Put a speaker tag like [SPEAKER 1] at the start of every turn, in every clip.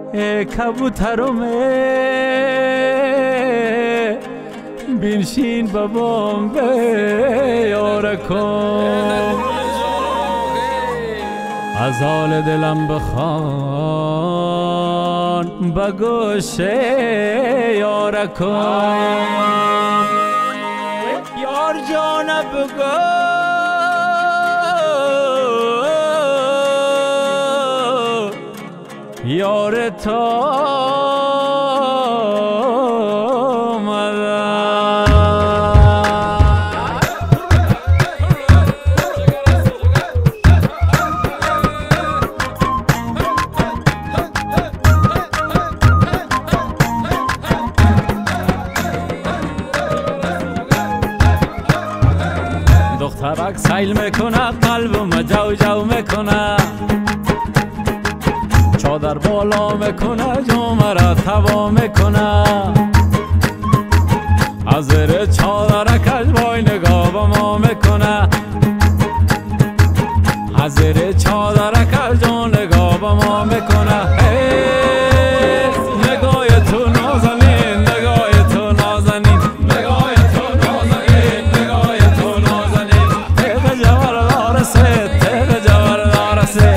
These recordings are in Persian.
[SPEAKER 1] کبوترم بینشین بابام به یار کن از حال دلم بخوان به گوش یار کن یار جان بگو یار تو دخترک سیل میکنه قلبم جو جو میکنه چادر بالا میکنه جام را توا میکنه از زیر چادرکش وای نگاه به ما میکنه از زیر چادرکش جان نگاه به ما میکنه نگاه تو نازنین نگاه تو نازنین نگاه تو نازنین نگاه تو نازنین تیغ جوار دارسه تیغ جوار دارسه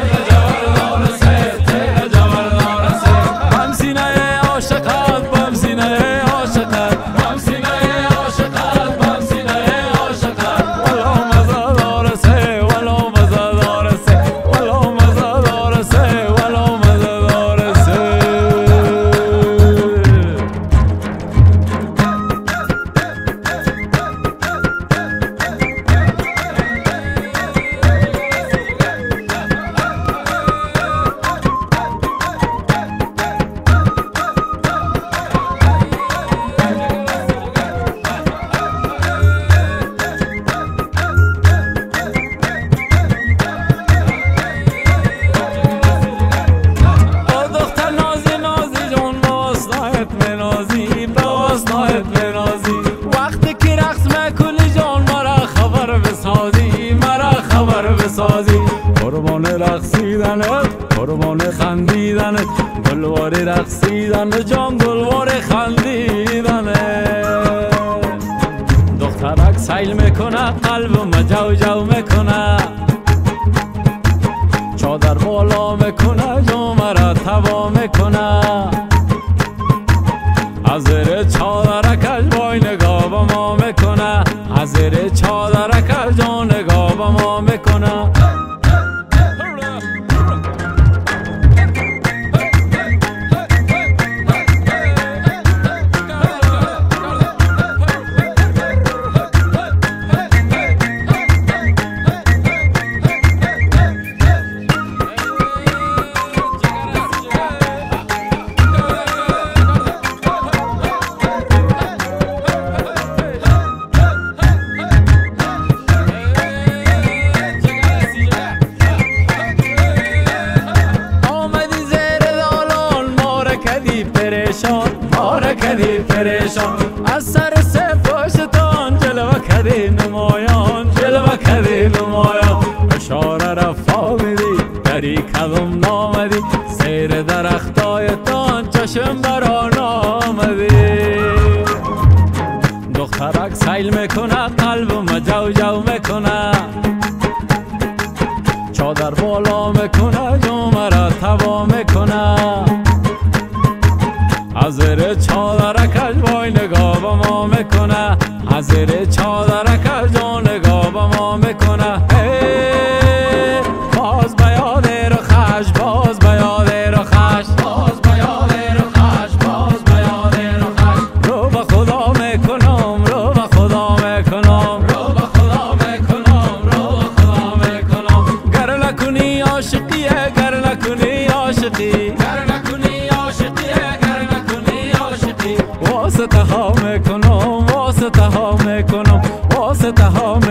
[SPEAKER 1] وقتی که رقص میکنی جان مرا خبر بسازی مرا خبر بسازی قربان رقصیدنت قربان خندیدنت گلوار رقصیدن جان گلوار خندیدنت دخترک سیل میکنه قلبم جو جو میکنه چادر بالا میکنه جان مرا توا میکنه از زیر چادرکش وای نگاه به ما میکنه از زیر چادرکش جان نگاه به ما میکنه ماره کدی پریشان از سر سفاشتان جلوه کدی نمایان جلوه کدی نمایان اشاره رفا میدی دری کدم نامدی سیر درختایتان چشم بران آمدی دخترک سیل میکنه قلبم جو جو میکنه چادر بالا میکنه جام را توا میکنه از زیر چادرکش وای نگاه به ما میکنه از زیر چادرکش جان نگاه به ما میکنه باز به یاد رو خش باز به یاد رو خش باز به یاد رو خش باز به یاد رو خش رو به خدا میکنم رو به خدا میکنم رو به خدا میکنم رو به خدا میکنم گر نکنی عاشقیه گر نکنی عاشقی واسطه ها میکنم واسطه ها میکنم واسطه ها